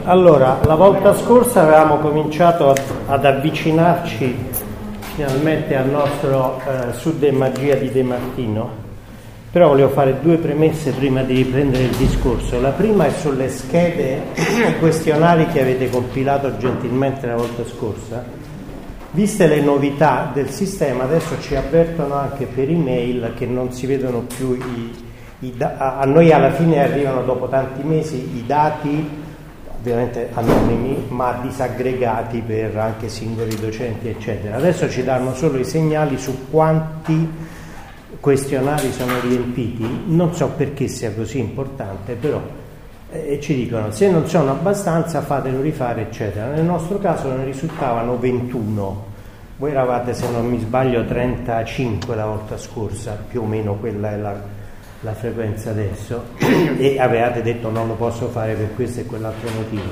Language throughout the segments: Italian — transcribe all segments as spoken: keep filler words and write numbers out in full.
Allora, la volta scorsa avevamo cominciato ad, ad avvicinarci finalmente al nostro eh, Sud e Magia di De Martino, però volevo fare due premesse prima di riprendere il discorso. La prima è sulle schede questionari che avete compilato gentilmente la volta scorsa. Viste le novità del sistema, adesso ci avvertono anche per email che non si vedono più i, i da- a noi alla fine arrivano dopo tanti mesi i dati, ovviamente anonimi, ma disaggregati per anche singoli docenti, eccetera. Adesso ci danno solo i segnali su quanti questionari sono riempiti, non so perché sia così importante, però eh, ci dicono se non sono abbastanza fatelo rifare, eccetera. Nel nostro caso ne risultavano ventuno, voi eravate, se non mi sbaglio, trentacinque la volta scorsa, più o meno quella è la la frequenza adesso, e avevate detto non lo posso fare per questo e quell'altro motivo.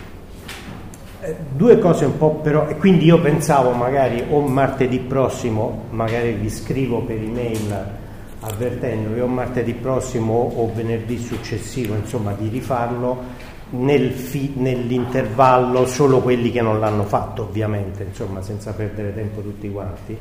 Eh, due cose un po' però, e quindi io pensavo magari o martedì prossimo, magari vi scrivo per email avvertendovi, o martedì prossimo o venerdì successivo, insomma, di rifarlo nel fi, nell'intervallo, solo quelli che non l'hanno fatto, ovviamente, insomma, senza perdere tempo tutti quanti.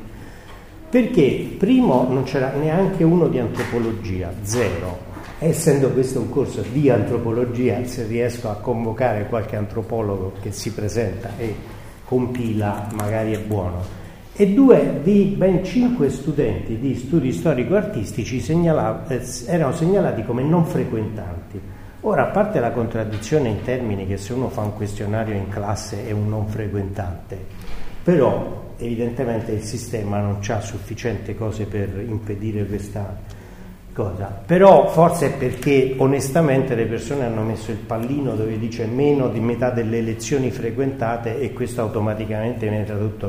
Perché primo non c'era neanche uno di antropologia, zero. Essendo questo un corso di antropologia, se riesco a convocare qualche antropologo che si presenta e compila, magari è buono. E due, di ben cinque studenti di studi storico-artistici segnala, eh, erano segnalati come non frequentanti. Ora, a parte la contraddizione in termini che se uno fa un questionario in classe è un non frequentante, però evidentemente il sistema non c'ha sufficiente cose per impedire questa cosa, però forse è perché onestamente le persone hanno messo il pallino dove dice meno di metà delle lezioni frequentate e questo automaticamente viene tradotto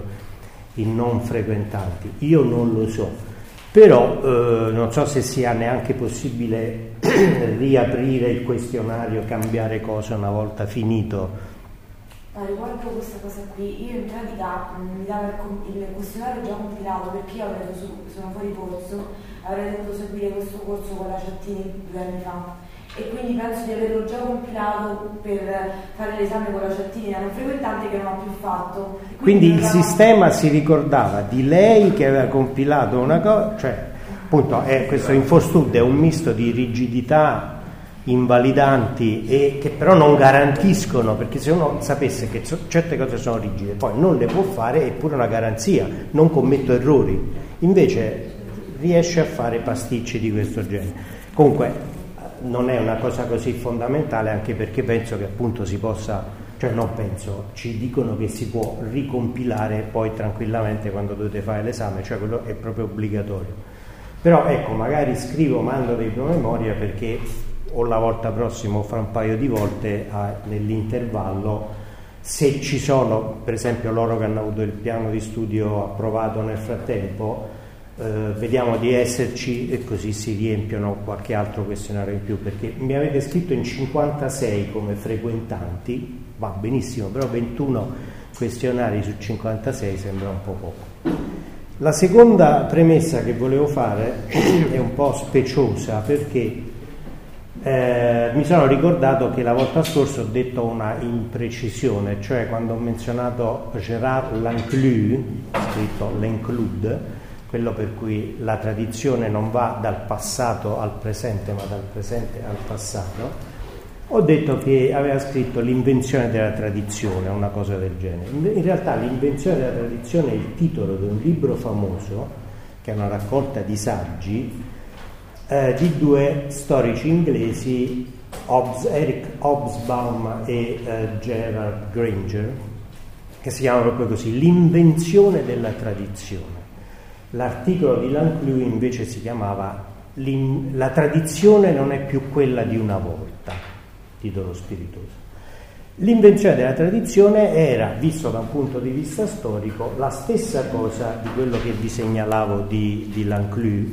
in non frequentanti. Io non lo so, però eh, non so se sia neanche possibile riaprire il questionario, cambiare cose una volta finito. Ah, riguardo questa cosa qui, io in pratica mh, mi dava il, il questionario già compilato perché io avrei su, sono fuori corso, avrei dovuto seguire questo corso con la Ciattini due anni fa e quindi penso di averlo già compilato per fare l'esame con la Ciattini da non frequentante che non ho più fatto. Quindi, quindi il aveva... sistema si ricordava di lei che aveva compilato una cosa, cioè appunto è, questo InfoStud è un misto di rigidità invalidanti e che però non garantiscono, perché se uno sapesse che certe cose sono rigide poi non le può fare, è pure una garanzia, non commetto errori, invece riesce a fare pasticci di questo genere. Comunque non è una cosa così fondamentale, anche perché penso che appunto si possa, cioè non penso, ci dicono che si può ricompilare poi tranquillamente quando dovete fare l'esame, cioè quello è proprio obbligatorio. Però ecco, magari scrivo, mando dei promemoria perché o la volta prossima o fra un paio di volte a, nell'intervallo, se ci sono, per esempio loro che hanno avuto il piano di studio approvato nel frattempo, eh, vediamo di esserci e così si riempiono qualche altro questionario in più, perché mi avete scritto in cinquantasei come frequentanti, va benissimo, però ventuno questionari su cinquantasei sembra un po' poco. La seconda premessa che volevo fare è un po' speciosa perché Eh, mi sono ricordato che la volta scorsa ho detto una imprecisione, cioè quando ho menzionato Gérard Lanclus, scritto L'Include, quello per cui la tradizione non va dal passato al presente ma dal presente al passato, ho detto che aveva scritto L'invenzione della tradizione, una cosa del genere. In realtà L'invenzione della tradizione è il titolo di un libro famoso che è una raccolta di saggi Eh, di due storici inglesi, Hobbes, Eric Hobsbawm e eh, Gerard Granger, che si chiamano proprio così, L'invenzione della tradizione. L'articolo di Lanclus invece si chiamava La tradizione non è più quella di una volta, titolo spiritoso. L'invenzione della tradizione era, visto da un punto di vista storico, la stessa cosa di quello che vi segnalavo di, di Lanclus.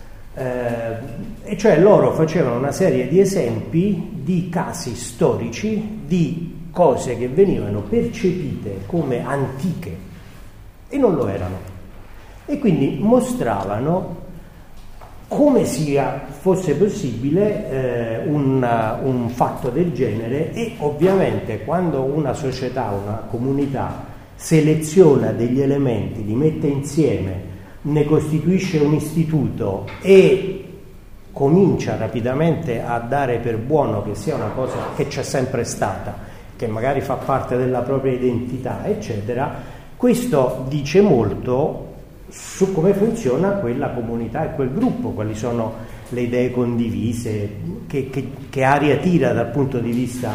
Eh, e cioè loro facevano una serie di esempi di casi storici di cose che venivano percepite come antiche e non lo erano, e quindi mostravano come sia fosse possibile eh, un, un fatto del genere, e ovviamente quando una società, una comunità seleziona degli elementi, li mette insieme, ne costituisce un istituto e comincia rapidamente a dare per buono che sia una cosa che c'è sempre stata, che magari fa parte della propria identità, eccetera, questo dice molto su come funziona quella comunità e quel gruppo, quali sono le idee condivise, che, che, che aria tira dal punto di vista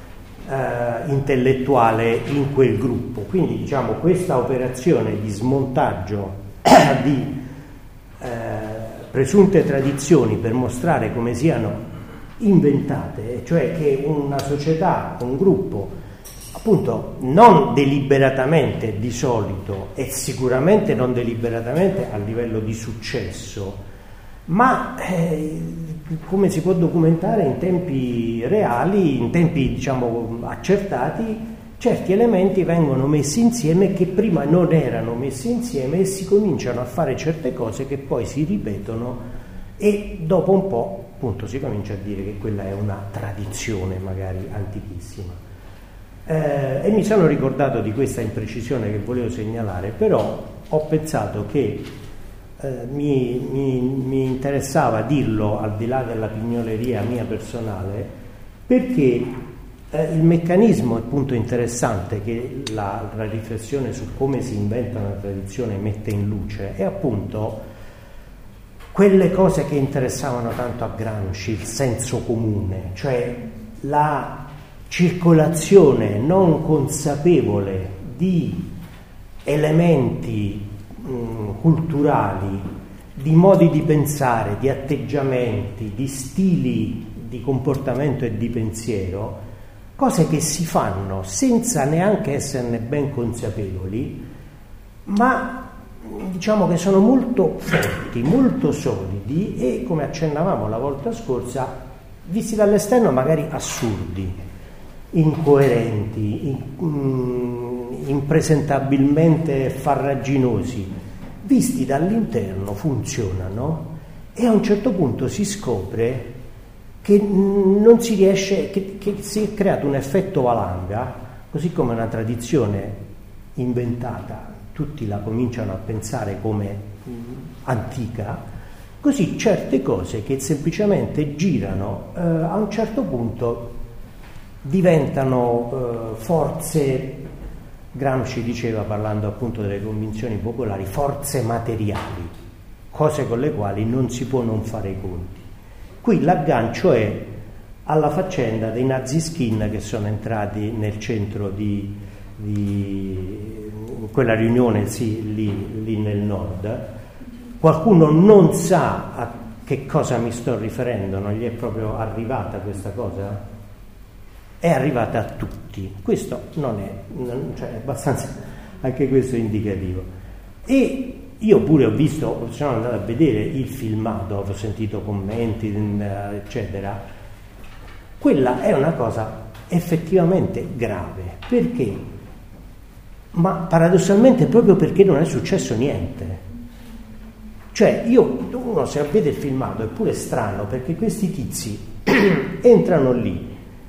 eh, intellettuale in quel gruppo. Quindi diciamo questa operazione di smontaggio di eh, presunte tradizioni per mostrare come siano inventate, cioè che una società, un gruppo, appunto non deliberatamente di solito e sicuramente non deliberatamente a livello di successo, ma eh, come si può documentare in tempi reali, in tempi diciamo accertati, certi elementi vengono messi insieme che prima non erano messi insieme e si cominciano a fare certe cose che poi si ripetono e dopo un po' appunto si comincia a dire che quella è una tradizione magari antichissima. Eh, e mi sono ricordato di questa imprecisione che volevo segnalare, però ho pensato che eh, mi, mi, mi interessava dirlo al di là della pignoleria mia personale, perché eh, il meccanismo, il punto interessante che la, la riflessione su come si inventa una tradizione mette in luce è appunto quelle cose che interessavano tanto a Gramsci, il senso comune, cioè la circolazione non consapevole di elementi mh, culturali, di modi di pensare, di atteggiamenti, di stili di comportamento e di pensiero, cose che si fanno senza neanche esserne ben consapevoli, ma diciamo che sono molto forti, molto solidi e, come accennavamo la volta scorsa, visti dall'esterno magari assurdi, incoerenti, in, impresentabilmente farraginosi, visti dall'interno funzionano e a un certo punto si scopre che non si riesce, che, che si è creato un effetto valanga, così come una tradizione inventata, tutti la cominciano a pensare come antica, così certe cose che semplicemente girano eh, a un certo punto diventano eh, forze, Gramsci diceva, parlando appunto delle convinzioni popolari, forze materiali, cose con le quali non si può non fare i conti. Qui l'aggancio è alla faccenda dei nazi skin che sono entrati nel centro di, di quella riunione, sì, lì, lì nel nord. Qualcuno non sa a che cosa mi sto riferendo, non gli è proprio arrivata questa cosa? È arrivata a tutti. Questo non è, non, cioè è abbastanza, anche questo è indicativo. E io pure ho visto, sono andato a vedere il filmato, ho sentito commenti, eccetera. Quella è una cosa effettivamente grave. Perché? Ma paradossalmente proprio perché non è successo niente. Cioè, io, uno se vede il filmato è pure strano, perché questi tizi entrano lì,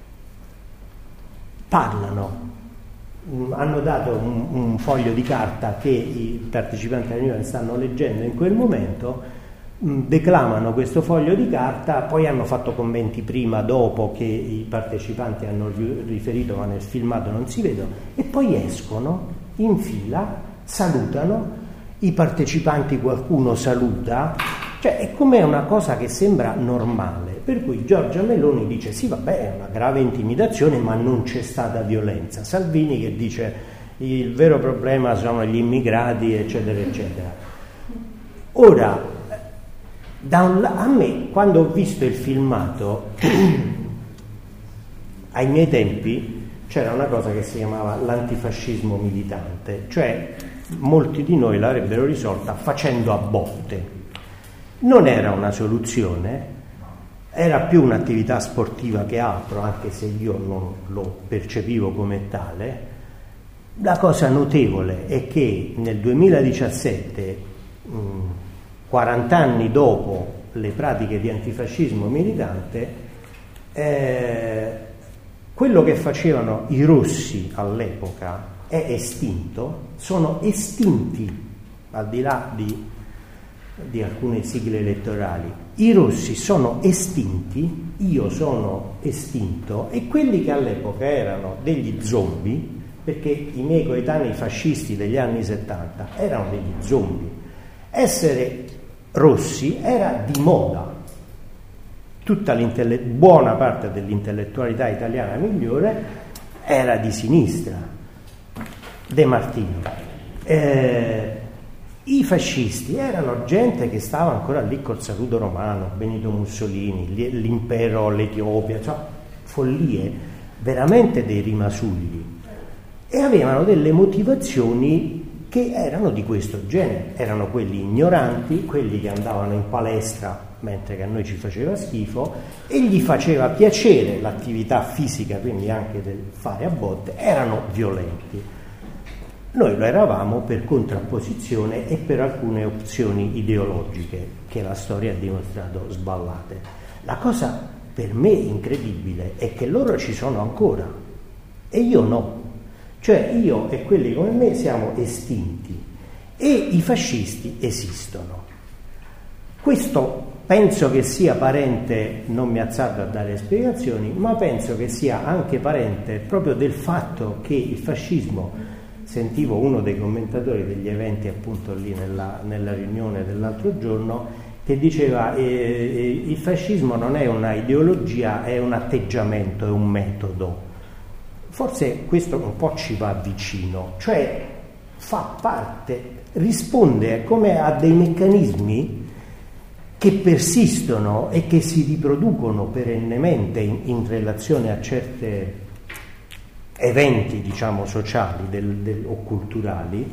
parlano, hanno dato un, un foglio di carta che i partecipanti alla riunione stanno leggendo in quel momento, mh, declamano questo foglio di carta, poi hanno fatto commenti prima, dopo, che i partecipanti hanno riferito ma nel filmato non si vedono, e poi escono in fila, salutano, i partecipanti qualcuno saluta, cioè è come una cosa che sembra normale. Per cui Giorgia Meloni dice sì, vabbè, è una grave intimidazione, ma non c'è stata violenza. Salvini che dice il vero problema sono gli immigrati, eccetera, eccetera. Ora, da un la- a me, quando ho visto il filmato, ai miei tempi c'era una cosa che si chiamava l'antifascismo militante, cioè molti di noi l'avrebbero risolta facendo a botte. Non era una soluzione, era più un'attività sportiva che altro, anche se io non lo percepivo come tale. La cosa notevole è che nel duemiladiciassette, quaranta anni dopo le pratiche di antifascismo militante, eh, quello che facevano i rossi all'epoca è estinto, sono estinti, al di là di, di alcune sigle elettorali. I rossi sono estinti, io sono estinto, e quelli che all'epoca erano degli zombie, perché i miei coetanei fascisti degli anni settanta erano degli zombie, essere rossi era di moda. Tutta l'intelle- buona parte dell'intellettualità italiana migliore era di sinistra. De Martino. Eh, I fascisti erano gente che stava ancora lì col saluto romano, Benito Mussolini, l'impero, l'Etiopia, cioè follie, veramente dei rimasugli, e avevano delle motivazioni che erano di questo genere. Erano quelli ignoranti, quelli che andavano in palestra mentre che a noi ci faceva schifo e gli faceva piacere l'attività fisica, quindi anche del fare a botte, erano violenti. Noi lo eravamo per contrapposizione e per alcune opzioni ideologiche che la storia ha dimostrato sballate. La cosa per me incredibile è che loro ci sono ancora e io no. Cioè io e quelli come me siamo estinti e i fascisti esistono. Questo penso che sia parente, non mi azzardo a dare spiegazioni, ma penso che sia anche parente proprio del fatto che il fascismo, sentivo uno dei commentatori degli eventi appunto lì nella, nella riunione dell'altro giorno, che diceva eh, eh, il fascismo non è una ideologia, è un atteggiamento, è un metodo. Forse questo un po' ci va vicino, cioè fa parte, risponde come a dei meccanismi che persistono e che si riproducono perennemente in, in relazione a certi eventi, diciamo, sociali del, del, o culturali,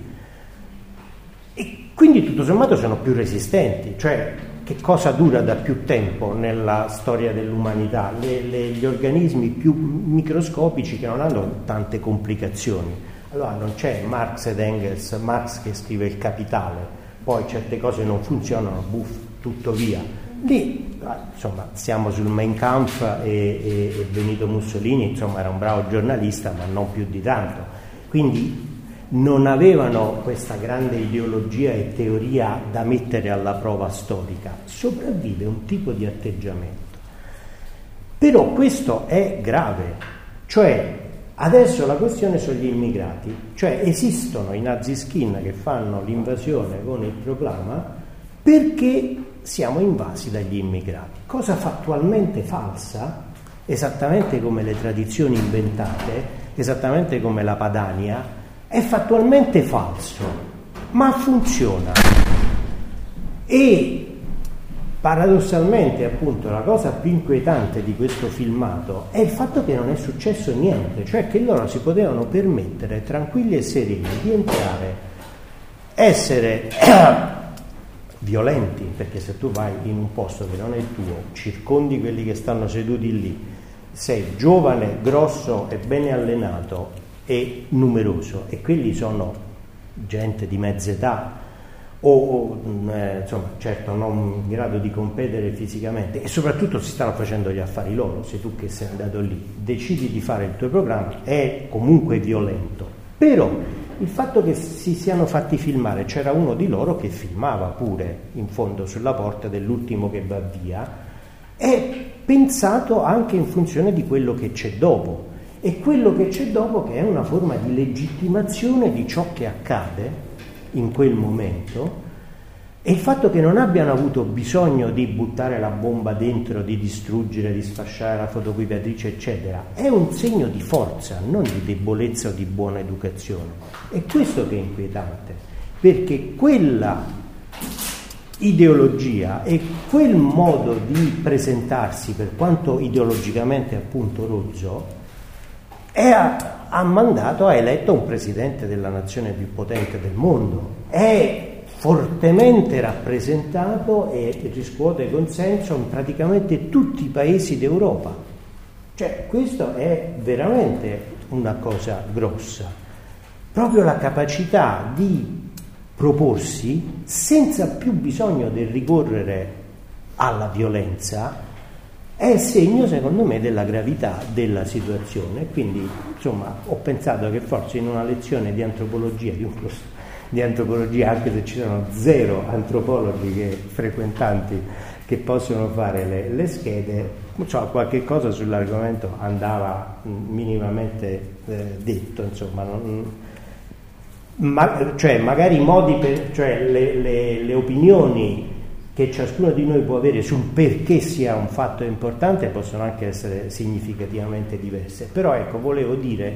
e quindi tutto sommato sono più resistenti. Cioè, che cosa dura da più tempo nella storia dell'umanità? Le, le, gli organismi più microscopici che non hanno tante complicazioni. Allora non c'è Marx ed Engels, Marx che scrive il Capitale, poi certe cose non funzionano, buff, tutto via. Lì, insomma, siamo sul Mein Kampf e, e, e Benito Mussolini, insomma, era un bravo giornalista, ma non più di tanto. Quindi non avevano questa grande ideologia e teoria da mettere alla prova storica. Sopravvive un tipo di atteggiamento. Però questo è grave. Cioè, adesso la questione sono gli immigrati. Cioè, esistono i naziskin che fanno l'invasione con il proclama perché siamo invasi dagli immigrati, cosa fattualmente falsa, esattamente come le tradizioni inventate, esattamente come la Padania, è fattualmente falso, ma funziona. E paradossalmente, appunto, la cosa più inquietante di questo filmato è il fatto che non è successo niente, cioè che loro si potevano permettere tranquilli e sereni di entrare, essere violenti, perché se tu vai in un posto che non è il tuo, circondi quelli che stanno seduti lì, sei giovane, grosso e bene allenato e numeroso, e quelli sono gente di mezza età o, o eh, insomma, certo non in grado di competere fisicamente, e soprattutto si stanno facendo gli affari loro. Se tu che sei andato lì decidi di fare il tuo programma, è comunque violento. Però il fatto che si siano fatti filmare, c'era uno di loro che filmava pure in fondo sulla porta dell'ultimo che va via, è pensato anche in funzione di quello che c'è dopo, e quello che c'è dopo che è una forma di legittimazione di ciò che accade in quel momento, e il fatto che non abbiano avuto bisogno di buttare la bomba dentro, di distruggere, di sfasciare la fotocopiatrice eccetera, è un segno di forza, non di debolezza o di buona educazione. È questo che è inquietante, perché quella ideologia e quel modo di presentarsi, per quanto ideologicamente appunto rozzo, è a, ha mandato, ha eletto un presidente della nazione più potente del mondo, è fortemente rappresentato e riscuote consenso in praticamente tutti i paesi d'Europa. Cioè, questo è veramente una cosa grossa, proprio la capacità di proporsi senza più bisogno del ricorrere alla violenza è segno, secondo me, della gravità della situazione. Quindi, insomma, ho pensato che forse in una lezione di antropologia, di un corso di antropologia, anche se ci sono zero antropologi che, frequentanti che possono fare le, le schede, cioè, qualche cosa sull'argomento andava minimamente eh, detto, insomma, non, ma, cioè magari i modi per, cioè le, le, le opinioni che ciascuno di noi può avere sul perché sia un fatto importante possono anche essere significativamente diverse. Però ecco, volevo dire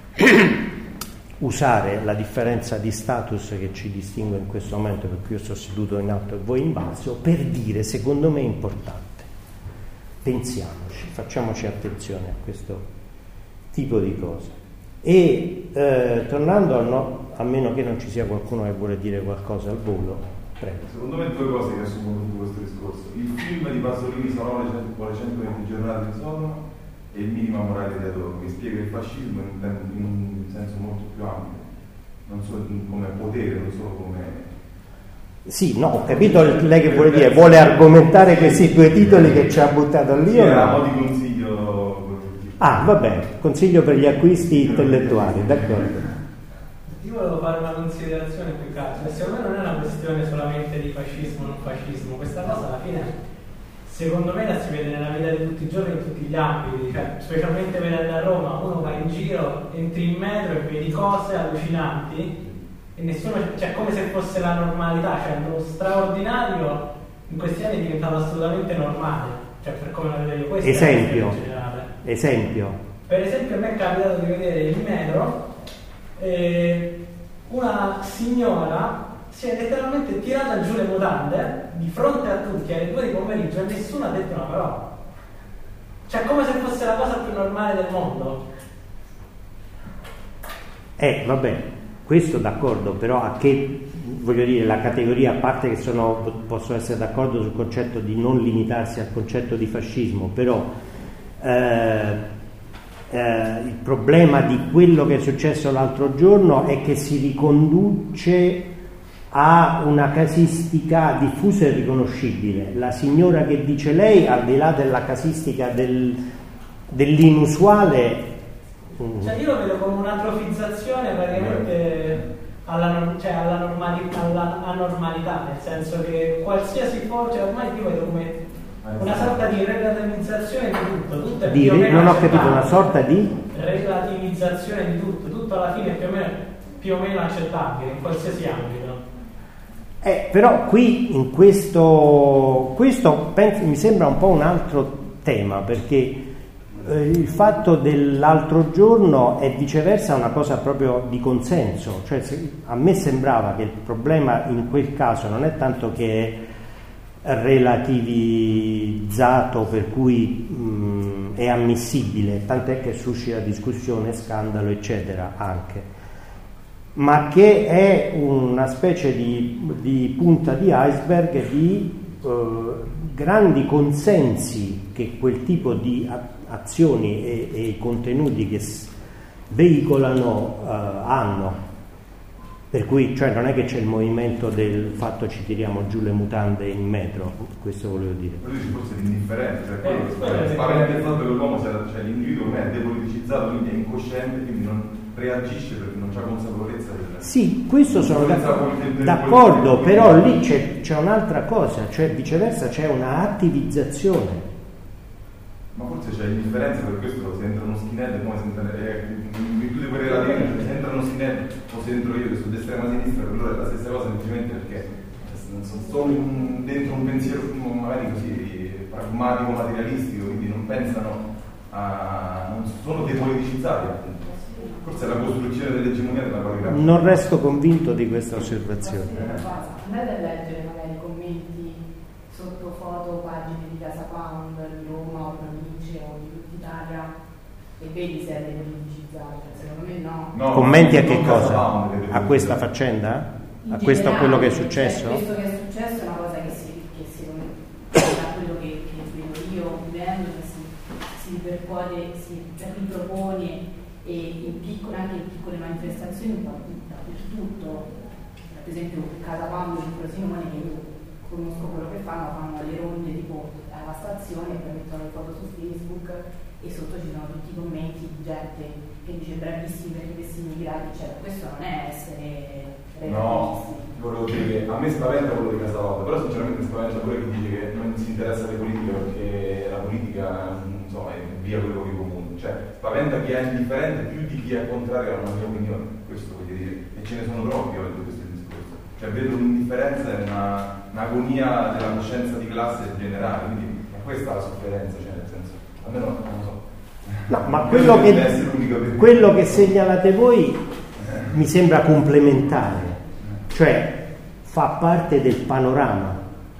usare la differenza di status che ci distingue in questo momento, per cui io sto seduto in alto e voi in basso, per dire, secondo me è importante, pensiamoci, facciamoci attenzione a questo tipo di cose. E eh, tornando al no, a meno che non ci sia qualcuno che vuole dire qualcosa al volo, prego. Secondo me due cose che assumono tutto questo discorso: il film di Pasolini sono le centoventi giornate di sonno e il minima morale di Adorno, che spiega il fascismo in, in un senso molto più ampio, non solo come potere, non solo come... Sì, no, ho capito lei che vuole dire, vuole argomentare questi due titoli che ci ha buttato lì. Sì, era un po' di consiglio. Ah, vabbè, consiglio per gli acquisti intellettuali, d'accordo. Io volevo fare una considerazione più che altro, secondo me non è una questione solamente di fascismo o non fascismo, questa cosa alla fine secondo me la si vede nella vita di tutti i giorni, in tutti gli ambiti, cioè, specialmente venendo a Roma, uno va in giro, entri in metro e vedi cose allucinanti e nessuno, cioè come se fosse la normalità, cioè lo straordinario in questi anni è diventato assolutamente normale, cioè per come la vedo io. Questo esempio, in generale. Esempio. Per esempio a me è capitato di vedere in metro eh, una signora si è letteralmente tirata giù le mutande di fronte a tutti alle due di pomeriggio e nessuno ha detto una parola, cioè come se fosse la cosa più normale del mondo. Eh vabbè, questo d'accordo, però a che, voglio dire, la categoria, a parte che sono, posso essere d'accordo sul concetto di non limitarsi al concetto di fascismo, però eh, eh, il problema di quello che è successo l'altro giorno è che si riconduce ha una casistica diffusa e riconoscibile. La signora che dice lei, al di là della casistica del, dell'inusuale, cioè io lo vedo come un'atrofizzazione praticamente alla, cioè alla, normali, alla anormalità, nel senso che qualsiasi forza, cioè ormai io vedo come una sorta di relativizzazione di tutto, tutto è di, più o meno non ho accettabile. capito, una sorta di relativizzazione di tutto, tutto alla fine è più o meno, più o meno accettabile in qualsiasi ambito. Eh, però qui in questo, questo penso, mi sembra un po' un altro tema, perché eh, il fatto dell'altro giorno è viceversa una cosa proprio di consenso, cioè se, a me sembrava che il problema in quel caso non è tanto che è relativizzato per cui mh, è ammissibile, tant'è che suscita discussione, scandalo eccetera anche, ma che è una specie di, di punta di iceberg di eh, grandi consensi che quel tipo di azioni e, e contenuti che veicolano eh, hanno. Per cui, cioè, non è che c'è il movimento del fatto ci tiriamo giù le mutande in metro, questo volevo dire. Ma lui forse è indifferente, cioè quello che spaventa il fatto che l'uomo, cioè l'individuo ormai è depoliticizzato, quindi è incosciente, quindi non reagisce perché non c'ha consapevolezza del... Sì, questo sono d'accordo, però lì c'è, c'è un'altra cosa, cioè viceversa c'è una attivizzazione. Ma forse c'è indifferenza, per questo se entra uno skinhead, come se entra, eh, in virtù di quelle relative, se entra uno skinhead o se entro io che sono d'estrema sinistra, per loro è la stessa cosa, semplicemente perché sono dentro un pensiero magari così pragmatico, materialistico, quindi non pensano a... non sono depoliticizzati, appunto. Forse è la costruzione dell'egemonia della qualità. Non resto convinto di questa osservazione. Andate a leggere magari commenti sotto foto, pagine di Casa Pound, di Roma o province o di tutta Italia e vedi se è depoliticizzato. Secondo me no. no Commenti a che cosa? A questa faccenda? A questo a quello che è successo? Cioè, questo che è successo è una cosa che si, che secondo me, da quello che, che vedo io vivendo, che si, si ripercuote, si ripropone e in piccole, anche in piccole manifestazioni un po' dappertutto. Per esempio Casa Pound in Frosinone, che io conosco quello che fanno, fanno le ronde tipo alla stazione, poi mettono le foto su Facebook e sotto ci sono tutti i commenti di gente che dice bravissimi perché questi immigrati, cioè questo non è essere no, volevo dire che a me spaventa quello di Casavolta, però sinceramente spaventa pure chi dice che non si interessa alle politiche perché la politica non so, è via quei luoghi comuni, cioè spaventa chi è indifferente più di chi è contrario a una mia opinione, questo voglio dire, e ce ne sono troppi oggi questo è il discorso, cioè vedo un'indifferenza e una, un'agonia della coscienza di classe generale, quindi è questa la sofferenza, cioè nel senso, almeno non lo so. No, ma quello che, quello che segnalate voi eh. mi sembra complementare, cioè fa parte del panorama.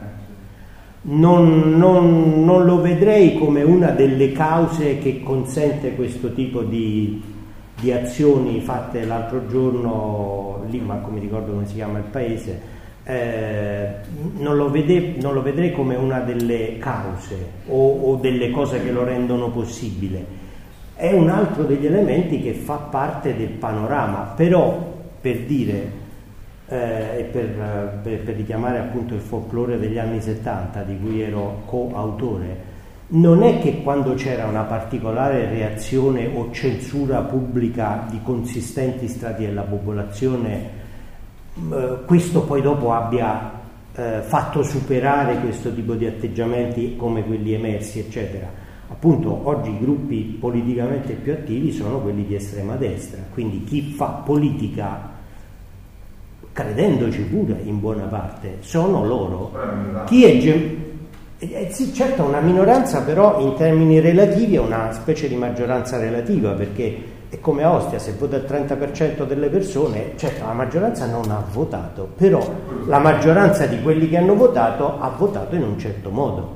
Non, non, non lo vedrei come una delle cause che consente questo tipo di, di azioni fatte l'altro giorno lì, ma come ricordo come si chiama il paese, eh, non, lo vede, non lo vedrei come una delle cause o, o delle cose che lo rendono possibile. È un altro degli elementi che fa parte del panorama, però per dire eh, e per, per, per richiamare appunto il folklore degli anni settanta di cui ero coautore, non è che quando c'era una particolare reazione o censura pubblica di consistenti strati della popolazione eh, questo poi dopo abbia eh, fatto superare questo tipo di atteggiamenti come quelli emersi eccetera. Appunto oggi i gruppi politicamente più attivi sono quelli di estrema destra, quindi chi fa politica, credendoci pure in buona parte, sono loro. Chi è gem- eh, sì, certo una minoranza, però in termini relativi è una specie di maggioranza relativa, perché è come a Ostia, se vota il trenta per cento delle persone, certo la maggioranza non ha votato, però la maggioranza di quelli che hanno votato ha votato in un certo modo.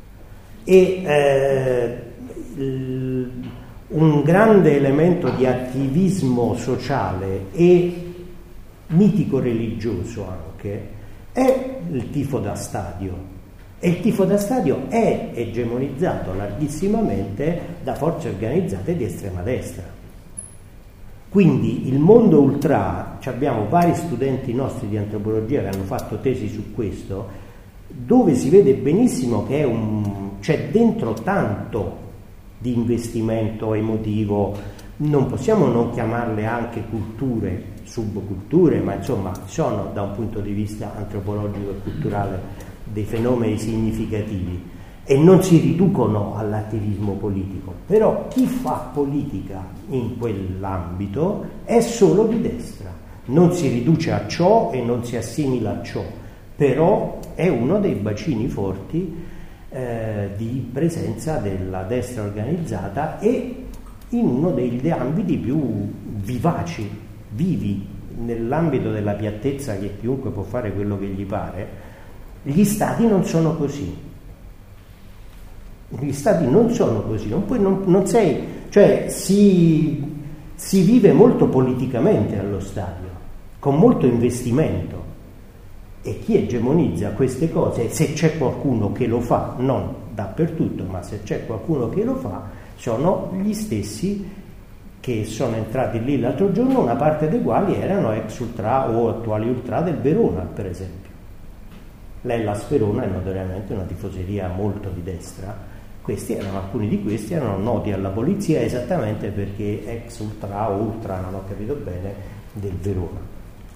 E eh, l, un grande elemento di attivismo sociale e mitico religioso anche è il tifo da stadio, e il tifo da stadio è egemonizzato larghissimamente da forze organizzate di estrema destra. Quindi il mondo ultra, abbiamo vari studenti nostri di antropologia che hanno fatto tesi su questo, dove si vede benissimo che è un, c'è dentro tanto di investimento emotivo, non possiamo non chiamarle anche culture, subculture, ma insomma sono da un punto di vista antropologico e culturale dei fenomeni significativi e non si riducono all'attivismo politico, però chi fa politica in quell'ambito è solo di destra, non si riduce a ciò e non si assimila a ciò, però è uno dei bacini forti eh, di presenza della destra organizzata e in uno degli ambiti più vivaci, vivi, nell'ambito della piattezza che chiunque può fare quello che gli pare. Gli stati non sono così, gli stati non sono così, non, puoi, non, non sei, cioè si, si vive molto politicamente allo stadio, con molto investimento. E chi egemonizza queste cose, se c'è qualcuno che lo fa, non dappertutto, ma se c'è qualcuno che lo fa, sono gli stessi che sono entrati lì l'altro giorno, una parte dei quali erano ex ultra o attuali ultra del Verona, per esempio. L'Hellas Verona è notoriamente una tifoseria molto di destra. Questi erano, alcuni di questi erano noti alla polizia esattamente perché ex ultra o ultra, non ho capito bene, del Verona.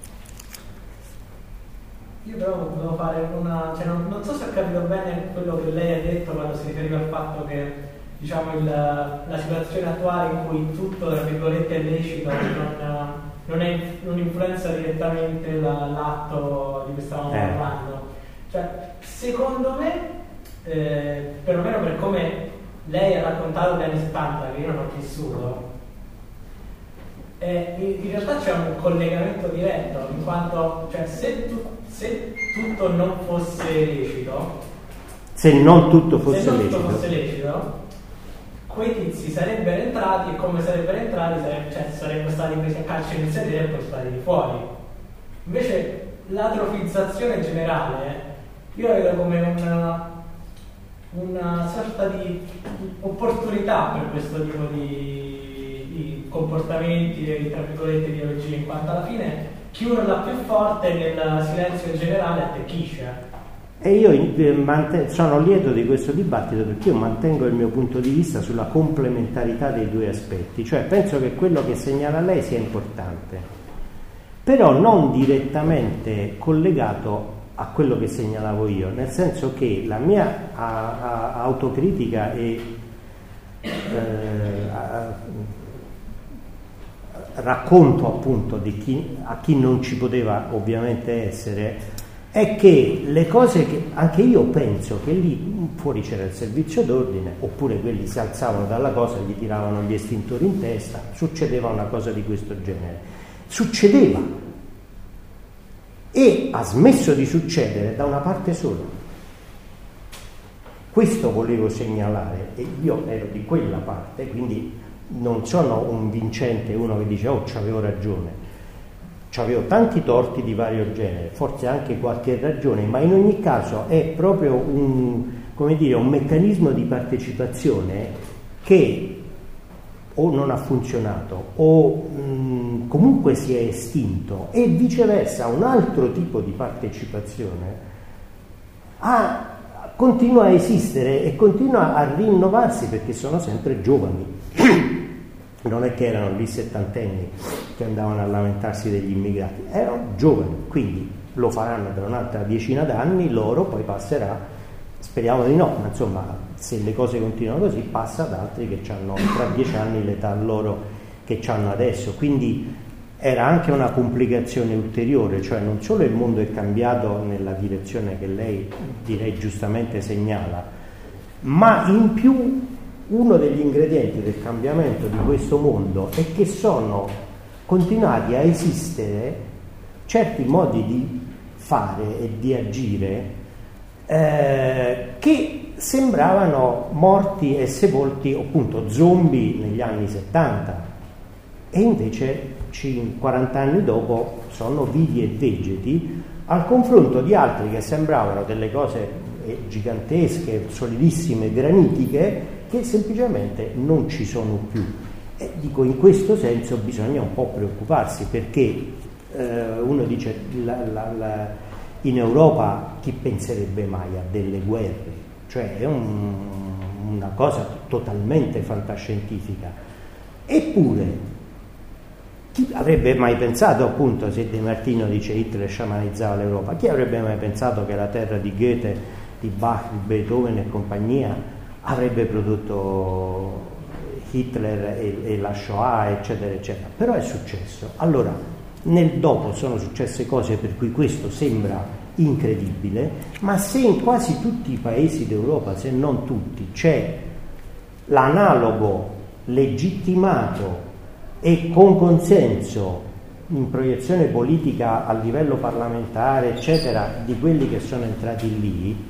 Io però volevo fare una, cioè non, non so se ho capito bene quello che lei ha detto quando si riferiva al fatto che diciamo il, la situazione attuale in cui tutto tra virgolette è lecito non, non, è, non influenza direttamente la, l'atto di cui stavamo eh. parlando. Cioè, secondo me, eh, perlomeno per come lei ha raccontato gli anni settanta, che io non ho vissuto, eh, in, in realtà c'è un collegamento diretto, in quanto cioè, se, tu, se tutto non fosse lecito, se non tutto fosse se non lecito, tutto fosse lecito, quei tizi sarebbero entrati e come sarebbero entrati sarebbe, cioè, sarebbero stati presi a calcio nel sedere e poi stati fuori. Invece l'atrofizzazione generale io la vedo come una, una sorta di opportunità per questo tipo di, di comportamenti, tra virgolette, di ideologie, in quanto alla fine chi urla più forte nel silenzio generale attecchisce. E io sono lieto di questo dibattito perché io mantengo il mio punto di vista sulla complementarità dei due aspetti, cioè penso che quello che segnala lei sia importante, però non direttamente collegato a quello che segnalavo io, nel senso che la mia a, a, autocritica e eh, a, racconto appunto di chi, a chi non ci poteva ovviamente essere, è che le cose che anche io penso che lì fuori c'era il servizio d'ordine, oppure quelli si alzavano dalla cosa e gli tiravano gli estintori in testa, succedeva una cosa di questo genere, succedeva e ha smesso di succedere da una parte sola. Questo volevo segnalare e io ero di quella parte, quindi non sono un vincente, uno che dice oh c'avevo ragione. C'avevo tanti torti di vario genere, forse anche qualche ragione, ma in ogni caso è proprio un, come dire, un meccanismo di partecipazione che o non ha funzionato o mh, comunque si è estinto, e viceversa un altro tipo di partecipazione ha, continua a esistere e continua a rinnovarsi perché sono sempre giovani. Non è che erano lì settantenni che andavano a lamentarsi degli immigrati, erano giovani, quindi lo faranno per un'altra decina d'anni, loro poi passerà, speriamo di no, ma insomma se le cose continuano così passa ad altri che hanno tra dieci anni l'età loro che hanno adesso, quindi era anche una complicazione ulteriore, cioè non solo il mondo è cambiato nella direzione che lei direi giustamente segnala, ma in più uno degli ingredienti del cambiamento di questo mondo è che sono continuati a esistere certi modi di fare e di agire eh, che sembravano morti e sepolti, appunto zombie negli anni settanta, e invece quaranta anni dopo sono vivi e vegeti al confronto di altri che sembravano delle cose gigantesche, solidissime, granitiche, che semplicemente non ci sono più. E dico, in questo senso bisogna un po' preoccuparsi, perché eh, uno dice la, la, la, in Europa chi penserebbe mai a delle guerre? Cioè è un, una cosa totalmente fantascientifica. Eppure chi avrebbe mai pensato, appunto, se De Martino dice Hitler sciamanizzava l'Europa, chi avrebbe mai pensato che la terra di Goethe, di Bach, di Beethoven e compagnia avrebbe prodotto Hitler e, e la Shoah, eccetera, eccetera. Però è successo. Allora, nel dopo sono successe cose per cui questo sembra incredibile, ma se in quasi tutti i paesi d'Europa, se non tutti, c'è l'analogo legittimato e con consenso in proiezione politica a livello parlamentare, eccetera, di quelli che sono entrati lì,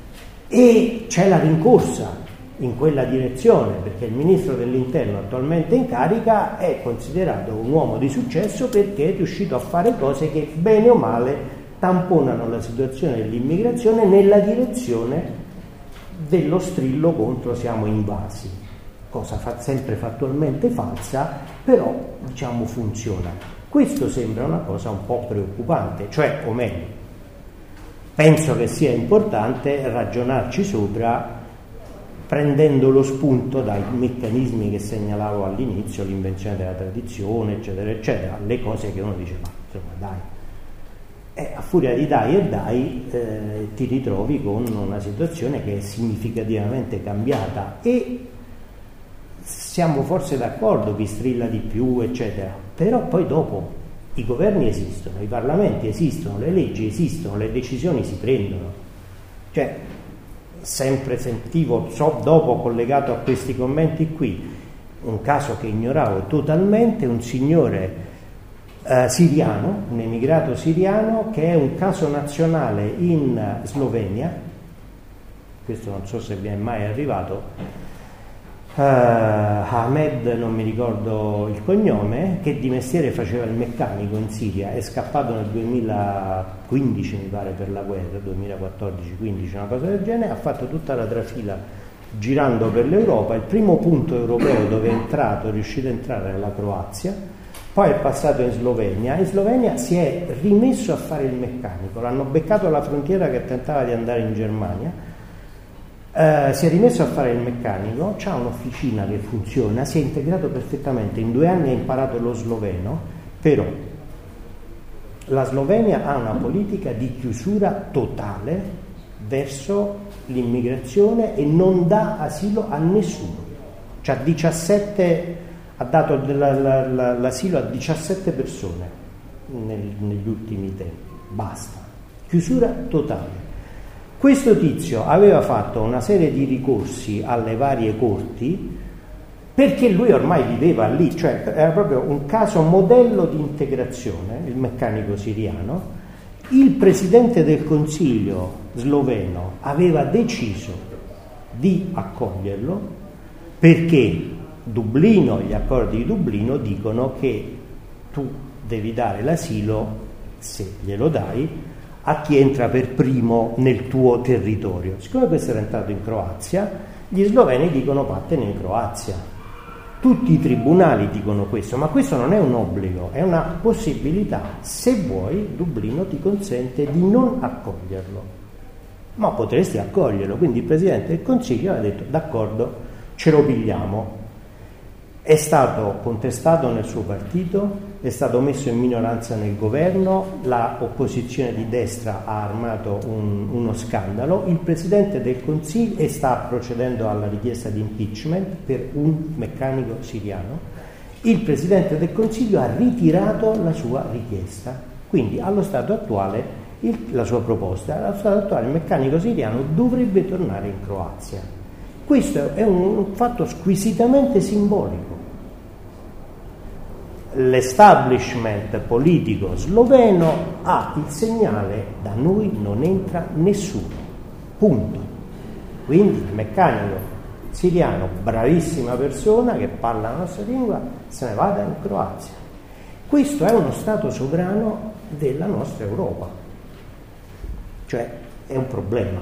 e c'è la rincorsa in quella direzione, perché il ministro dell'interno attualmente in carica è considerato un uomo di successo perché è riuscito a fare cose che bene o male tamponano la situazione dell'immigrazione nella direzione dello strillo contro siamo invasi, cosa fa, sempre fattualmente falsa, però diciamo funziona. Questo sembra una cosa un po' preoccupante, cioè, o meglio, penso che sia importante ragionarci sopra prendendo lo spunto dai meccanismi che segnalavo all'inizio, l'invenzione della tradizione, eccetera, eccetera, le cose che uno dice, ma insomma dai, e a furia di dai e dai eh, ti ritrovi con una situazione che è significativamente cambiata, e siamo forse d'accordo, chi strilla di più, eccetera, però poi dopo i governi esistono, i parlamenti esistono, le leggi esistono, le decisioni si prendono. Cioè, sempre sentivo, so dopo collegato a questi commenti qui, un caso che ignoravo totalmente, un signore eh, siriano, un emigrato siriano, che è un caso nazionale in Slovenia, questo non so se vi è mai arrivato, Uh, Ahmed, non mi ricordo il cognome, che di mestiere faceva il meccanico in Siria, è scappato nel duemilaquindici mi pare per la guerra, duemilaquattordici quindici, una cosa del genere, ha fatto tutta la trafila girando per l'Europa. Il primo punto europeo dove è entrato, è riuscito a entrare nella Croazia, poi è passato in Slovenia. In Slovenia si è rimesso a fare il meccanico, l'hanno beccato alla frontiera che tentava di andare in Germania, eh, si è rimesso a fare il meccanico, c'ha un'officina che funziona, si è integrato perfettamente, in due anni ha imparato lo sloveno, però la Slovenia ha una politica di chiusura totale verso l'immigrazione e non dà asilo a nessuno. C'ha diciassette, ha dato la, la, la, l'asilo a diciassette persone nel, negli ultimi tempi, basta, chiusura totale. Questo tizio aveva fatto una serie di ricorsi alle varie corti perché lui ormai viveva lì, cioè era proprio un caso modello di integrazione, il meccanico siriano. Il presidente del Consiglio sloveno aveva deciso di accoglierlo perché Dublino, gli accordi di Dublino dicono che tu devi dare l'asilo, se glielo dai, a chi entra per primo nel tuo territorio. Siccome questo era entrato in Croazia, gli sloveni dicono vattene in Croazia. Tutti i tribunali dicono questo, ma questo non è un obbligo, è una possibilità. Se vuoi, Dublino ti consente di non accoglierlo, ma potresti accoglierlo. Quindi il Presidente del Consiglio ha detto d'accordo, ce lo pigliamo. È stato contestato nel suo partito, è stato messo in minoranza nel governo, la opposizione di destra ha armato un, uno scandalo, il Presidente del Consiglio e sta procedendo alla richiesta di impeachment per un meccanico siriano. Il Presidente del Consiglio ha ritirato la sua richiesta, quindi allo stato attuale il, la sua proposta, allo stato attuale il meccanico siriano dovrebbe tornare in Croazia. Questo è un, un fatto squisitamente simbolico. L'establishment politico sloveno ha il segnale: da noi non entra nessuno, punto. Quindi il meccanico siriano, bravissima persona che parla la nostra lingua, se ne vada in Croazia. Questo è uno stato sovrano della nostra Europa, cioè è un problema.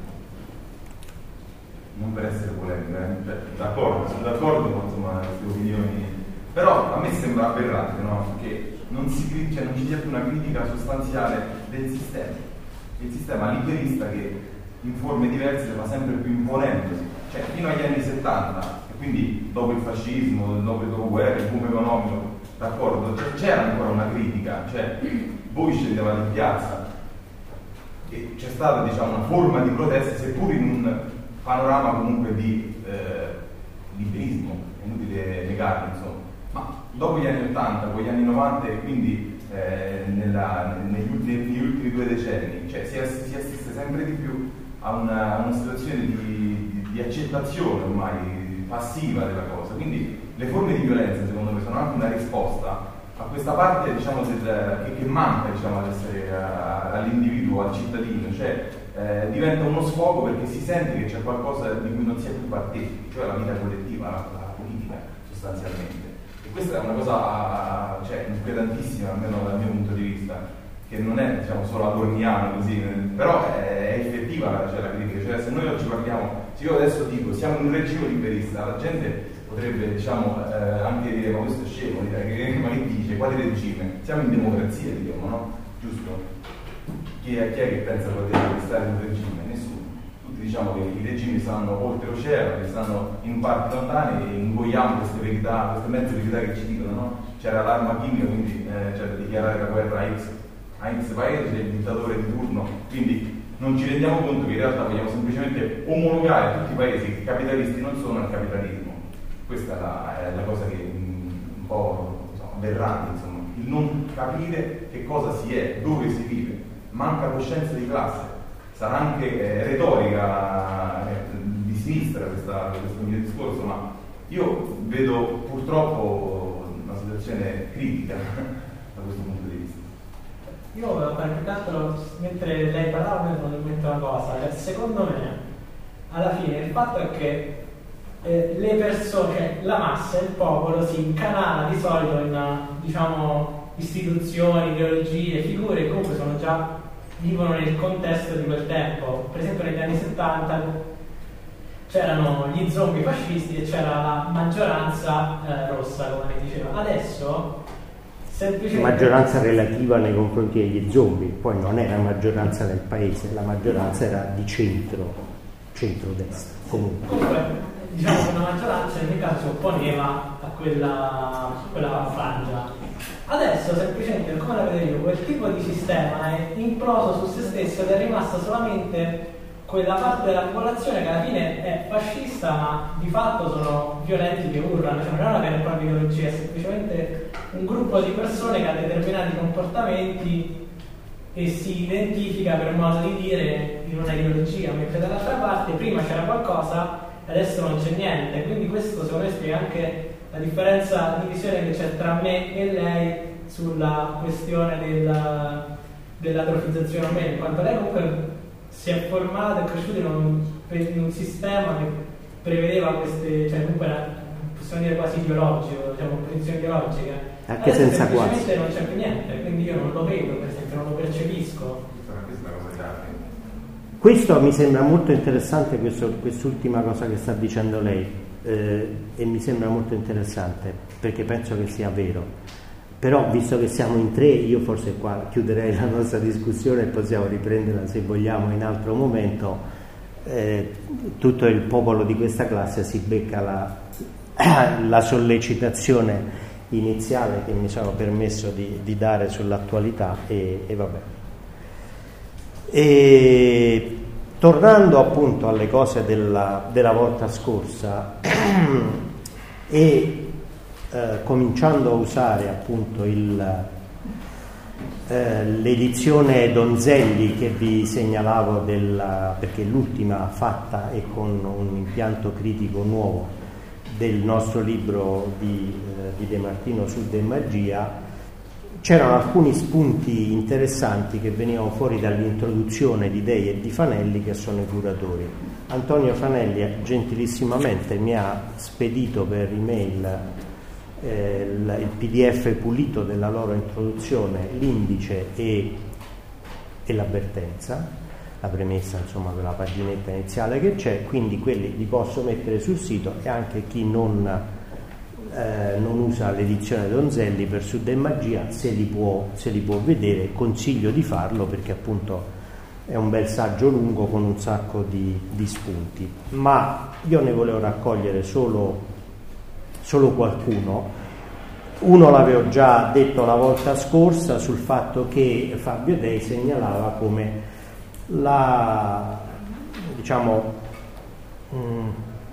Non per essere polemico, eh? Cioè, d'accordo, sono d'accordo con insomma, queste opinioni. Però a me sembra aberrante, no? Che non, si, cioè, non ci sia più una critica sostanziale del sistema, il sistema liberista che in forme diverse va sempre più imponendosi, cioè fino agli anni settanta, e quindi dopo il fascismo, dopo il dopoguerra, il boom economico, d'accordo, cioè, c'era ancora una critica, cioè voi scendevate in piazza e c'è stata diciamo una forma di protesta, seppur in un panorama comunque di eh, liberismo, è inutile negarlo, insomma. Ma dopo gli anni ottanta, poi gli anni novanta e quindi eh, nella, negli, ultimi, negli ultimi due decenni, cioè si, ass- si assiste sempre di più a una, a una situazione di, di, di accettazione ormai passiva della cosa. Quindi le forme di violenza secondo me sono anche una risposta a questa parte diciamo, del, che, che manca diciamo, all'essere, a, all'individuo, al cittadino, cioè eh, diventa uno sfogo perché si sente che c'è qualcosa di cui non si è più partecipi, cioè la vita collettiva, la, la politica sostanzialmente. Questa è una cosa cioè, inquietantissima, almeno dal mio punto di vista, che non è diciamo, solo adorniano così, però è, è effettiva cioè, la critica. Cioè, se noi oggi parliamo, se io adesso dico siamo in un regime liberista, la gente potrebbe diciamo, eh, anche dire ma questo è scemo, dire, che, ma che dice, quale regime? Siamo in democrazia, diciamo, no? Giusto? Chi è, chi è che pensa di poter stare in un regime? Nessuno. Diciamo che i regimi stanno oltre oceano, che stanno in parti lontane e ingoiamo queste verità, queste mezze verità che ci dicono, no? C'era l'arma chimica, quindi eh, c'era da dichiarare la guerra a X, a X paese, c'è il dittatore di turno, quindi non ci rendiamo conto che in realtà vogliamo semplicemente omologare tutti i paesi che capitalisti non sono al capitalismo. Questa è la, è la cosa che un po' insomma, aberrante, insomma, il non capire che cosa si è, dove si vive, manca coscienza di classe. Sarà anche eh, retorica eh, di sinistra questa, questo mio discorso, ma io vedo purtroppo una situazione critica da questo punto di vista. Io perché tanto mentre lei parlava mi sono in mente una cosa, che secondo me alla fine il fatto è che eh, le persone, la massa, il popolo si incanala di solito in diciamo istituzioni, ideologie, figure che comunque sono già vivono nel contesto di quel tempo. Per esempio negli anni settanta c'erano gli zombie fascisti e c'era la maggioranza eh, rossa, come diceva. Adesso semplicemente... maggioranza relativa nei confronti degli zombie, poi non era maggioranza nel paese, la maggioranza era di centro, centrodestra comunque. Comunque, diciamo che una maggioranza in ogni caso si opponeva a quella, a quella frangia. Adesso semplicemente, come la vedo io, quel tipo di sistema è imploso su se stesso ed è rimasta solamente quella parte della popolazione che alla fine è fascista, ma di fatto sono violenti che urlano, cioè non è una vera e propria ideologia, è semplicemente un gruppo di persone che ha determinati comportamenti e si identifica per modo di dire in una ideologia, mentre dall'altra parte prima c'era qualcosa e adesso non c'è niente. Quindi questo secondo me spiega anche la differenza di visione che c'è tra me e lei sulla questione della, dell'atrofizzazione o meno, in quanto lei comunque si è formata e cresciuta in un, in un sistema che prevedeva queste, cioè comunque era, possiamo dire quasi ideologico, diciamo posizioni ideologiche. Anche adesso senza quasi. Non c'è più niente, quindi io non lo vedo, per esempio, non lo percepisco. Questo mi sembra molto interessante, questo, quest'ultima cosa che sta dicendo lei, eh, e mi sembra molto interessante perché penso che sia vero. Però visto che siamo in tre, io forse qua chiuderei la nostra discussione e possiamo riprenderla se vogliamo in altro momento. Eh, tutto il popolo di questa classe si becca la, la sollecitazione iniziale che mi sono permesso di, di dare sull'attualità e, e vabbè. E tornando appunto alle cose della, della volta scorsa e Eh, cominciando a usare appunto il, eh, l'edizione Donzelli che vi segnalavo della, perché l'ultima fatta e con un impianto critico nuovo del nostro libro di, eh, di De Martino Sud e Magia, c'erano alcuni spunti interessanti che venivano fuori dall'introduzione di Dei e di Fanelli, che sono i curatori. Antonio Fanelli gentilissimamente mi ha spedito per email Eh, il, il P D F pulito della loro introduzione, l'indice e, e l'avvertenza, la premessa insomma quella paginetta iniziale che c'è, quindi quelli li posso mettere sul sito e anche chi non, eh, non usa l'edizione Donzelli per Sud e Magia se li, può, se li può vedere. Consiglio di farlo perché appunto è un bel saggio lungo con un sacco di, di spunti, ma io ne volevo raccogliere solo solo qualcuno. Uno l'avevo già detto la volta scorsa sul fatto che Fabio Dei segnalava come la, diciamo, mh,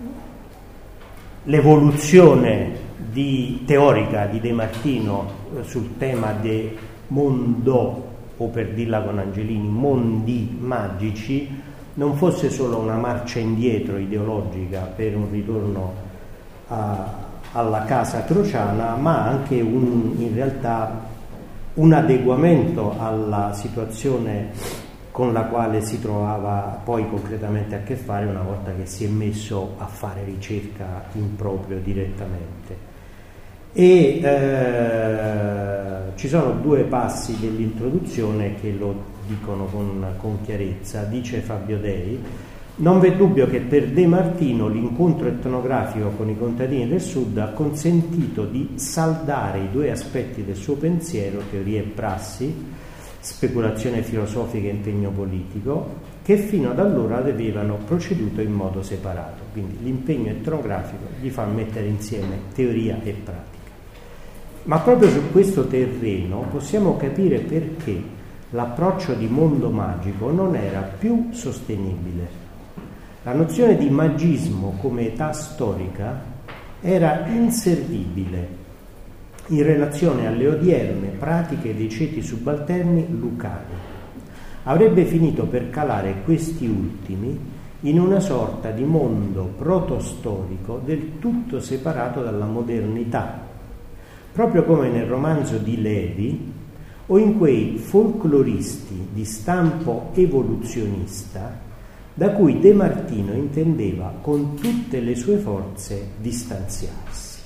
l'evoluzione di, teorica di De Martino sul tema de mondo, o per dirla con Angelini, mondi magici, non fosse solo una marcia indietro ideologica per un ritorno a alla casa crociana, ma anche un, in realtà un adeguamento alla situazione con la quale si trovava poi concretamente a che fare una volta che si è messo a fare ricerca in proprio direttamente. E eh, ci sono due passi dell'introduzione che lo dicono con, con chiarezza. Dice Fabio Dei: non v'è dubbio che per De Martino l'incontro etnografico con i contadini del Sud ha consentito di saldare i due aspetti del suo pensiero, teoria e prassi, speculazione filosofica e impegno politico, che fino ad allora avevano proceduto in modo separato. Quindi l'impegno etnografico gli fa mettere insieme teoria e pratica. Ma proprio su questo terreno possiamo capire perché l'approccio di mondo magico non era più sostenibile. La nozione di magismo come età storica era inservibile in relazione alle odierne pratiche dei ceti subalterni lucani. Avrebbe finito per calare questi ultimi in una sorta di mondo protostorico del tutto separato dalla modernità, proprio come nel romanzo di Levi o in quei folcloristi di stampo evoluzionista da cui De Martino intendeva con tutte le sue forze distanziarsi.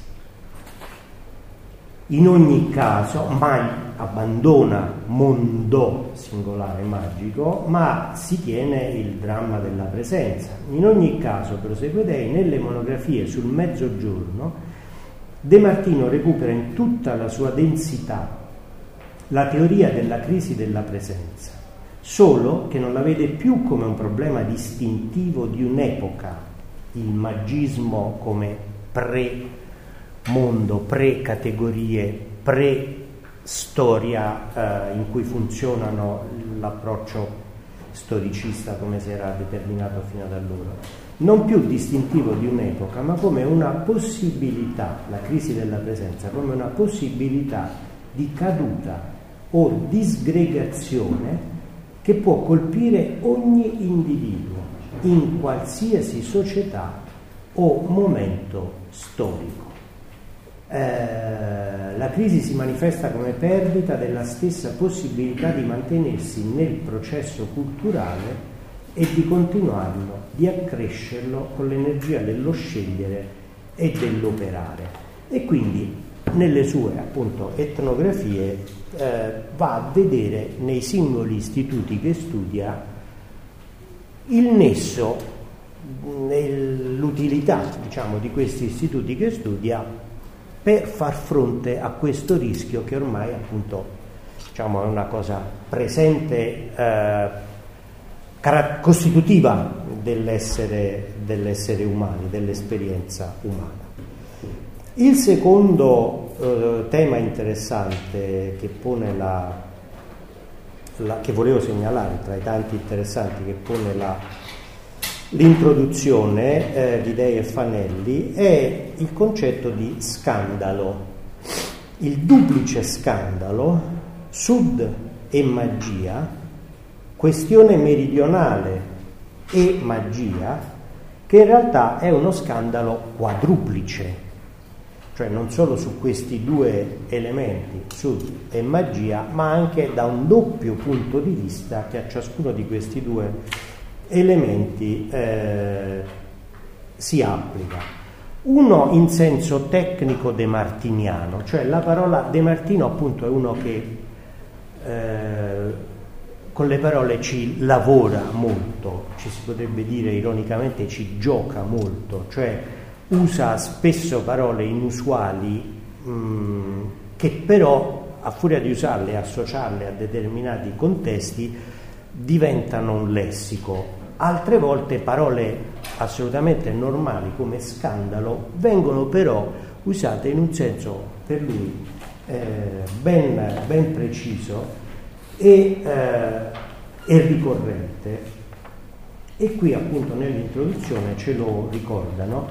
In ogni caso mai abbandona mondo singolare magico, ma si tiene il dramma della presenza. In ogni caso, prosegue Dei, nelle monografie sul Mezzogiorno De Martino recupera in tutta la sua densità la teoria della crisi della presenza, solo che non la vede più come un problema distintivo di un'epoca, il magismo come pre-mondo, pre-categorie, pre-storia eh, in cui funzionano l'approccio storicista come si era determinato fino ad allora. Non più distintivo di un'epoca, ma come una possibilità, la crisi della presenza, come una possibilità di caduta o disgregazione che può colpire ogni individuo in qualsiasi società o momento storico. Eh, la crisi si manifesta come perdita della stessa possibilità di mantenersi nel processo culturale e di continuarlo, di accrescerlo con l'energia dello scegliere e dell'operare. E quindi nelle sue appunto etnografie eh, va a vedere nei singoli istituti che studia il nesso, l'utilità diciamo di questi istituti che studia per far fronte a questo rischio che ormai appunto diciamo è una cosa presente eh, costitutiva dell'essere, dell'essere umani, dell'esperienza umana. Il secondo eh, tema interessante che pone la, la che volevo segnalare tra i tanti interessanti che pone la, l'introduzione eh, di Dei e Fanelli è il concetto di scandalo, il duplice scandalo, Sud e magia, questione meridionale e magia, che in realtà è uno scandalo quadruplice, cioè non solo su questi due elementi, Sud e magia, ma anche da un doppio punto di vista che a ciascuno di questi due elementi eh, si applica. Uno in senso tecnico demartiniano, cioè la parola Demartino appunto è uno che eh, con le parole ci lavora molto, ci si potrebbe dire ironicamente ci gioca molto, cioè usa spesso parole inusuali mh, che però a furia di usarle e associarle a determinati contesti diventano un lessico. Altre volte parole assolutamente normali come scandalo vengono però usate in un senso per lui eh, ben, ben preciso e, eh, e ricorrente, e qui appunto nell'introduzione ce lo ricordano.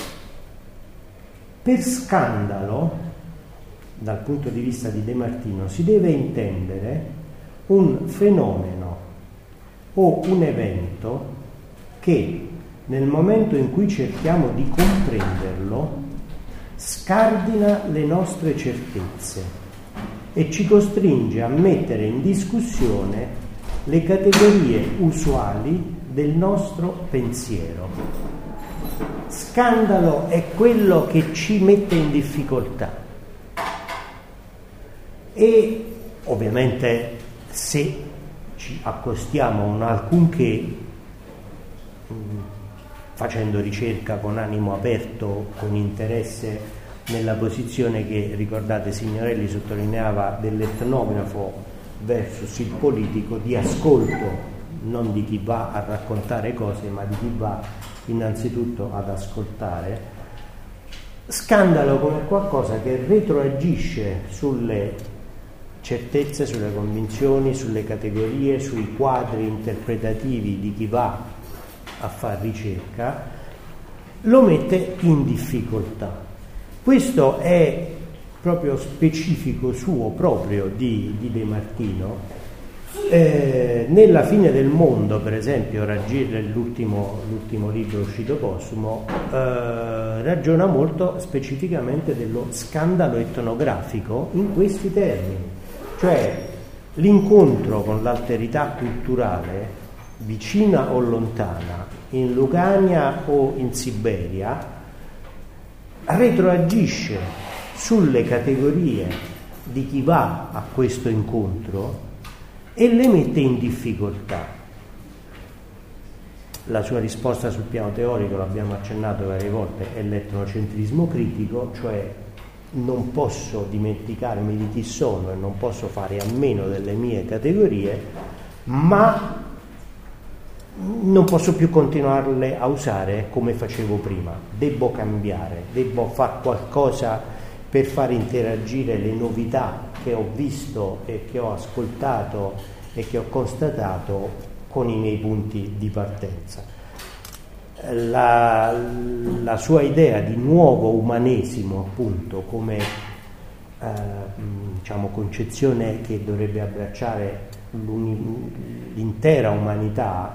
Per scandalo, dal punto di vista di De Martino, si deve intendere un fenomeno o un evento che nel momento in cui cerchiamo di comprenderlo scardina le nostre certezze e ci costringe a mettere in discussione le categorie usuali del nostro pensiero. Scandalo è quello che ci mette in difficoltà e ovviamente se ci accostiamo a un alcunché mh, facendo ricerca con animo aperto, con interesse nella posizione che, ricordate, Signorelli sottolineava dell'etnografo versus il politico, di ascolto, non di chi va a raccontare cose, ma di chi va innanzitutto ad ascoltare. Scandalo come qualcosa che retroagisce sulle certezze, sulle convinzioni, sulle categorie, sui quadri interpretativi di chi va a far ricerca, lo mette in difficoltà. Questo è proprio specifico suo, proprio di, di De Martino. Eh, nella Fine del mondo, per esempio, Ragir, l'ultimo, l'ultimo libro uscito postumo, eh, ragiona molto specificamente dello scandalo etnografico in questi termini, cioè l'incontro con l'alterità culturale, vicina o lontana, in Lucania o in Siberia, retroagisce sulle categorie di chi va a questo incontro e le mette in difficoltà. La sua risposta sul piano teorico, l'abbiamo accennato varie volte, è l'etnocentrismo critico, cioè non posso dimenticarmi di chi sono e non posso fare a meno delle mie categorie, ma non posso più continuarle a usare come facevo prima. Devo cambiare, devo fare qualcosa per far interagire le novità che ho visto e che ho ascoltato e che ho constatato con i miei punti di partenza. La, la sua idea di nuovo umanesimo, appunto, come eh, diciamo, concezione che dovrebbe abbracciare l'intera umanità,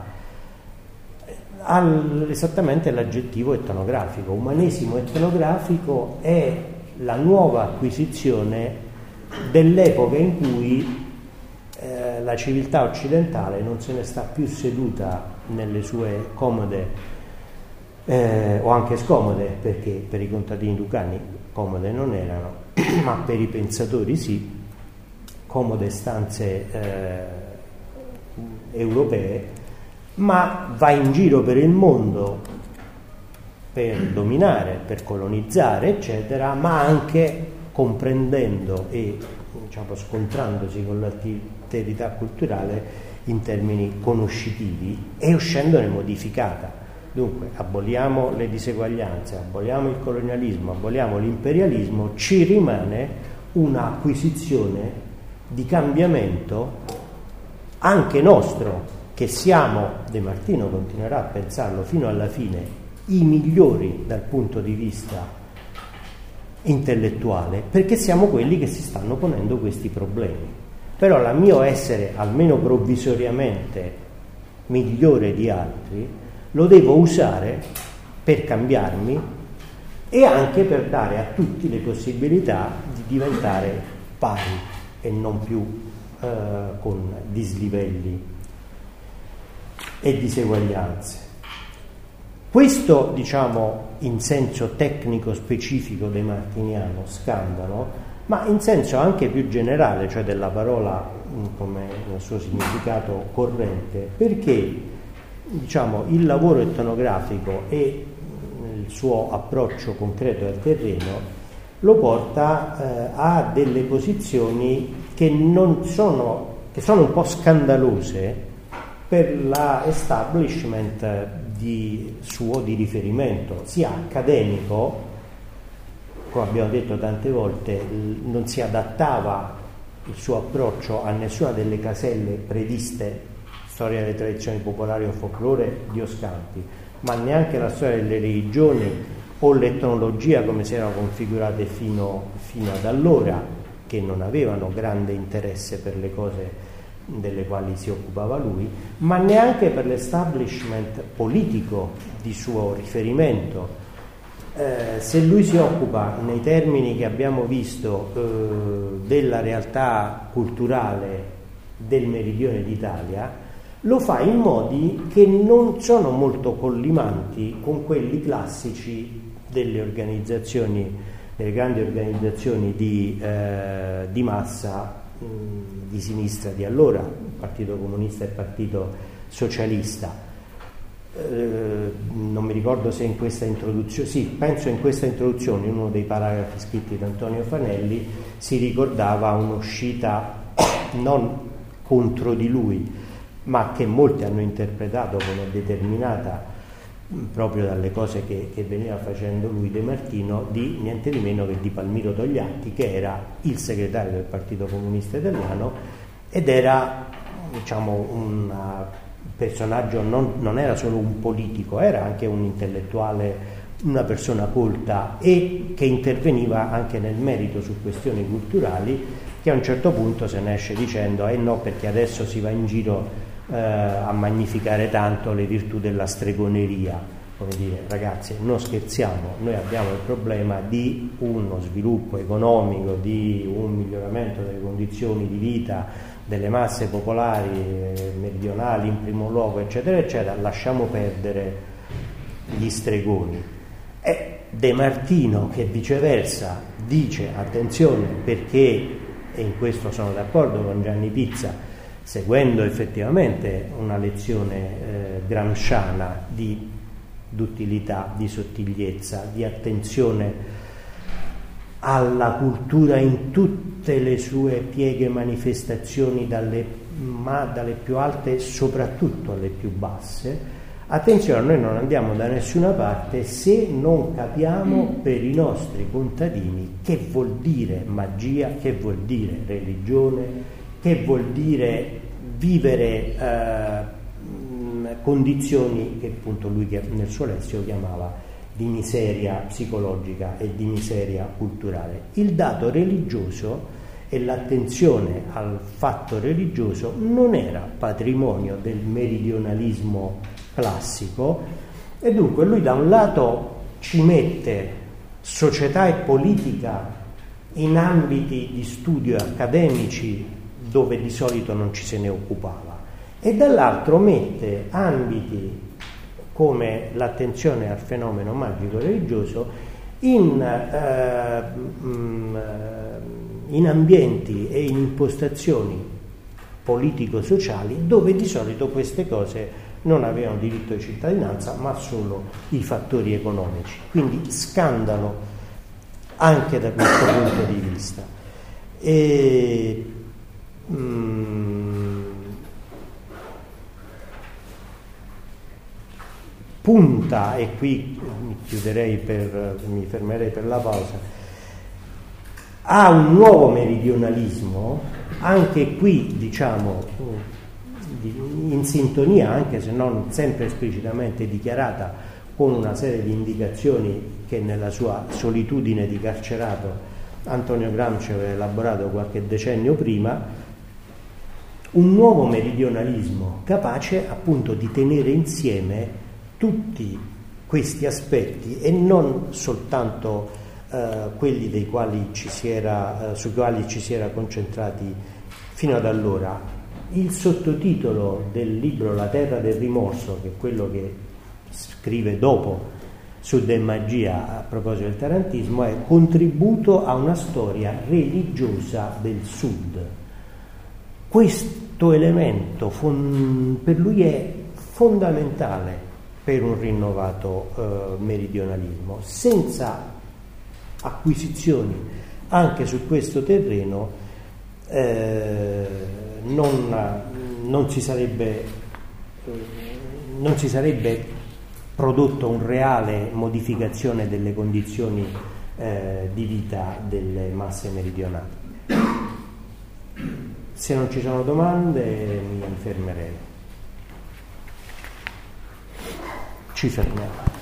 ha esattamente l'aggettivo etnografico. Umanesimo etnografico è la nuova acquisizione dell'epoca in cui eh, la civiltà occidentale non se ne sta più seduta nelle sue comode Eh, o anche scomode, perché per i contadini lucani comode non erano, ma per i pensatori sì, comode stanze eh, europee, ma va in giro per il mondo per dominare, per colonizzare, eccetera, ma anche comprendendo e, diciamo, scontrandosi con l'alterità culturale in termini conoscitivi e uscendone modificata. Dunque, aboliamo le diseguaglianze, aboliamo il colonialismo, aboliamo l'imperialismo, ci rimane un'acquisizione di cambiamento anche nostro, che siamo, De Martino continuerà a pensarlo fino alla fine, i migliori dal punto di vista intellettuale, perché siamo quelli che si stanno ponendo questi problemi. Però il mio essere, almeno provvisoriamente, migliore di altri, lo devo usare per cambiarmi e anche per dare a tutti le possibilità di diventare pari e non più eh, con dislivelli e diseguaglianze. Questo, diciamo, in senso tecnico specifico demartiniano, scandalo, ma in senso anche più generale, cioè della parola come nel suo significato corrente, perché, diciamo, il lavoro etnografico e il suo approccio concreto al terreno lo porta eh, a delle posizioni che non sono, che sono un po' scandalose per la establishment di suo di riferimento, sia accademico, come abbiamo detto tante volte, non si adattava il suo approccio a nessuna delle caselle previste, storia delle tradizioni popolari o folklore di Oscanti, ma neanche la storia delle religioni o l'etnologia come si erano configurate fino, fino ad allora, che non avevano grande interesse per le cose delle quali si occupava lui, ma neanche per l'establishment politico di suo riferimento. Eh, se lui si occupa, nei termini che abbiamo visto, eh, della realtà culturale del meridione d'Italia, lo fa in modi che non sono molto collimanti con quelli classici delle organizzazioni, delle grandi organizzazioni di, eh, di massa mh, di sinistra di allora, Partito Comunista e Partito Socialista. Eh, non mi ricordo se in questa introduzione, sì, penso in questa introduzione, in uno dei paragrafi scritti da Antonio Fanelli, si ricordava un'uscita non contro di lui, ma che molti hanno interpretato come determinata proprio dalle cose che, che veniva facendo lui, De Martino, di niente di meno che di Palmiro Togliatti, che era il segretario del Partito Comunista Italiano ed era, diciamo, un personaggio, non, non era solo un politico, era anche un intellettuale, una persona colta e che interveniva anche nel merito su questioni culturali, che a un certo punto se ne esce dicendo eh no, perché adesso si va in giro Eh, a magnificare tanto le virtù della stregoneria. Come dire, ragazzi, non scherziamo, noi abbiamo il problema di uno sviluppo economico, di un miglioramento delle condizioni di vita delle masse popolari eh, meridionali in primo luogo, eccetera eccetera. Lasciamo perdere gli stregoni. E De Martino, che viceversa dice attenzione, perché, e in questo sono d'accordo con Gianni Pizza, seguendo effettivamente una lezione eh, gramsciana di d'utilità, di sottigliezza, di attenzione alla cultura in tutte le sue pieghe e manifestazioni, dalle, ma dalle più alte soprattutto alle più basse. Attenzione, noi non andiamo da nessuna parte se non capiamo per i nostri contadini che vuol dire magia, che vuol dire religione, che vuol dire vivere eh, condizioni che appunto lui nel suo lessico chiamava di miseria psicologica e di miseria culturale. Il dato religioso e l'attenzione al fatto religioso non era patrimonio del meridionalismo classico, e dunque lui da un lato ci mette società e politica in ambiti di studio accademici dove di solito non ci se ne occupava, e dall'altro mette ambiti come l'attenzione al fenomeno magico religioso in, eh, in ambienti e in impostazioni politico-sociali dove di solito queste cose non avevano diritto di cittadinanza, ma solo i fattori economici. Quindi scandalo anche da questo punto di vista. E, mm, punta, e qui mi chiuderei per, mi fermerei per la pausa, ha un nuovo meridionalismo, anche qui diciamo in sintonia, anche se non sempre esplicitamente dichiarata, con una serie di indicazioni che nella sua solitudine di carcerato Antonio Gramsci aveva elaborato qualche decennio prima, un nuovo meridionalismo capace appunto di tenere insieme tutti questi aspetti e non soltanto eh, quelli dei quali ci si era, eh, sui quali ci si era concentrati fino ad allora. Il sottotitolo del libro La terra del rimorso, che è quello che scrive dopo Sud e magia a proposito del tarantismo, è Contributo a una storia religiosa del Sud. Questo elemento fon- per lui è fondamentale per un rinnovato eh, meridionalismo. Senza acquisizioni anche su questo terreno eh, non, non si sarebbe eh, non si sarebbe prodotto un reale modificazione delle condizioni eh, di vita delle masse meridionali. Se non ci sono domande mi fermerei. Ci fermiamo.